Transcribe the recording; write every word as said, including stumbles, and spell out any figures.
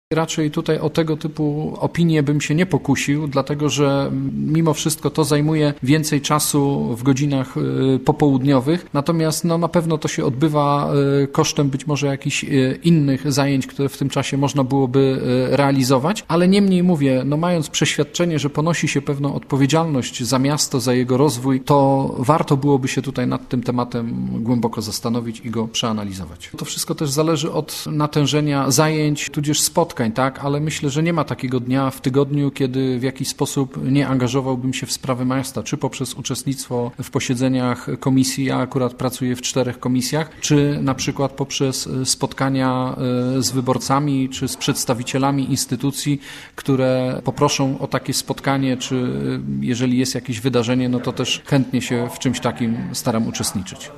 Raczej tutaj o tego typu opinie bym się nie pokusił, dlatego że mimo wszystko to zajmuje więcej czasu w godzinach popołudniowych, natomiast no, na pewno to się odbywa kosztem być może jakichś innych zajęć, które w tym czasie można byłoby realizować, ale niemniej mówię, no mając przeświadczenie, że ponosi się pewną odpowiedzialność za miasto, za jego rozwój, to warto byłoby się tutaj nad tym tematem głęboko zastanowić i go przeanalizować. To wszystko też zależy od natężenia zajęć, tudzież spotkań, tak, ale myślę, że nie ma takiego dnia w tygodniu, kiedy w jakiś sposób nie angażowałbym się w sprawy miasta, czy poprzez uczestnictwo w posiedzeniach komisji, ja akurat pracuję w czterech komisjach, czy na przykład poprzez spotkania z wyborcami, czy z przedstawicielami instytucji, które poproszą o takie spotkanie, czy jeżeli jest jakieś wydarzenie, no to też chętnie się w czymś takim staram uczestniczyć.